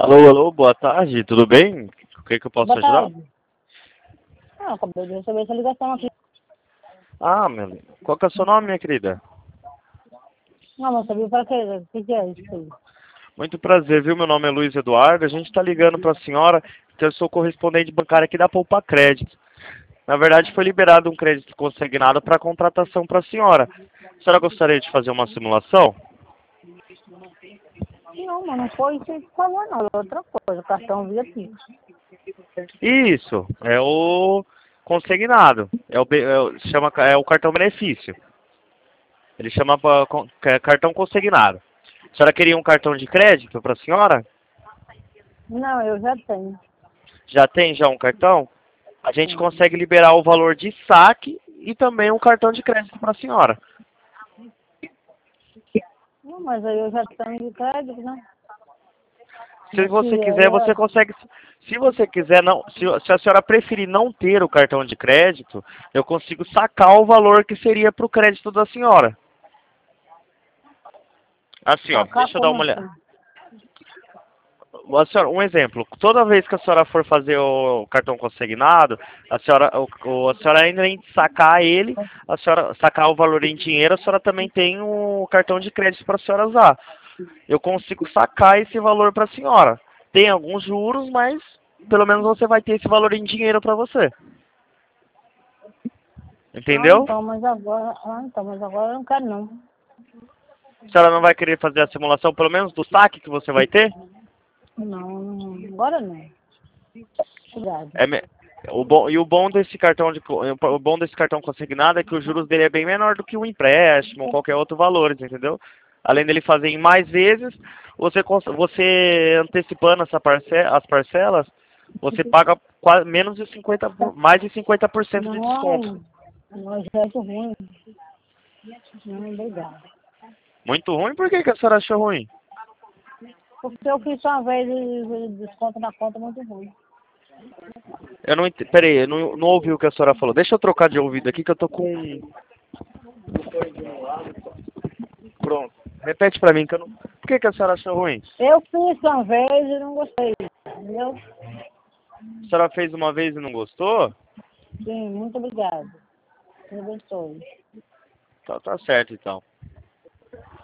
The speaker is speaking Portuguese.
Alô, alô, boa tarde, tudo bem? O que eu posso Boa ajudar? tarde. Acabei de receber essa ligação aqui. Ah, qual que é o seu nome, minha querida? Não, mas sabia para quê? O que é isso aí? Muito prazer, viu? Meu nome é Luiz Eduardo, a gente está ligando para a senhora, que eu sou correspondente bancário aqui da Poupa Crédito. Na verdade, foi liberado um crédito consignado para contratação para a senhora. A senhora gostaria de fazer uma simulação? Não, mas não foi isso que falou, não. É outra coisa. O cartão via Pix. Isso, é o consignado, é o cartão benefício. Ele chama cartão consignado. A senhora queria um cartão de crédito para a senhora? Não, eu já tenho. Já tem já um cartão? A gente consegue liberar o valor de saque e também um cartão de crédito para a senhora. Não, mas aí eu já tenho de crédito, né? Se Mas se você aí quiser, você consegue. Se você quiser, não, se a senhora preferir não ter o cartão de crédito, eu consigo sacar o valor que seria para o crédito da senhora. Assim, ó, sacar deixa eu dar como uma olhada. assim? Um exemplo, toda vez que a senhora for fazer o cartão consignado, a senhora ainda em sacar ele, a senhora sacar o valor em dinheiro, a senhora também tem o cartão de crédito para a senhora usar. Eu consigo sacar esse valor para a senhora. Tem alguns juros, mas pelo menos você vai ter esse valor em dinheiro para você. Entendeu? Então, mas agora eu não quero não. A senhora não vai querer fazer a simulação, pelo menos do saque que você vai ter? Não, agora não. Obrigado. É, me- o bom desse cartão consignado é que os juros dele é bem menor do que um empréstimo ou qualquer outro valor, entendeu? Além dele fazer em mais vezes, você antecipando as parcelas, você paga menos de 50, mais de 50% de desconto. Não, não, já é ruim. Não, obrigado. Muito ruim? Por que a senhora achou ruim? Porque eu fiz uma vez e desconto na conta muito ruim. Peraí, eu não ouvi o que a senhora falou. Deixa eu trocar de ouvido aqui que eu tô com. Pronto. Repete pra mim que eu não. Por que a senhora achou ruim? Eu fiz uma vez e não gostei, entendeu? A senhora fez uma vez e não gostou? Sim, muito obrigado. Me abençoe. Tá certo então.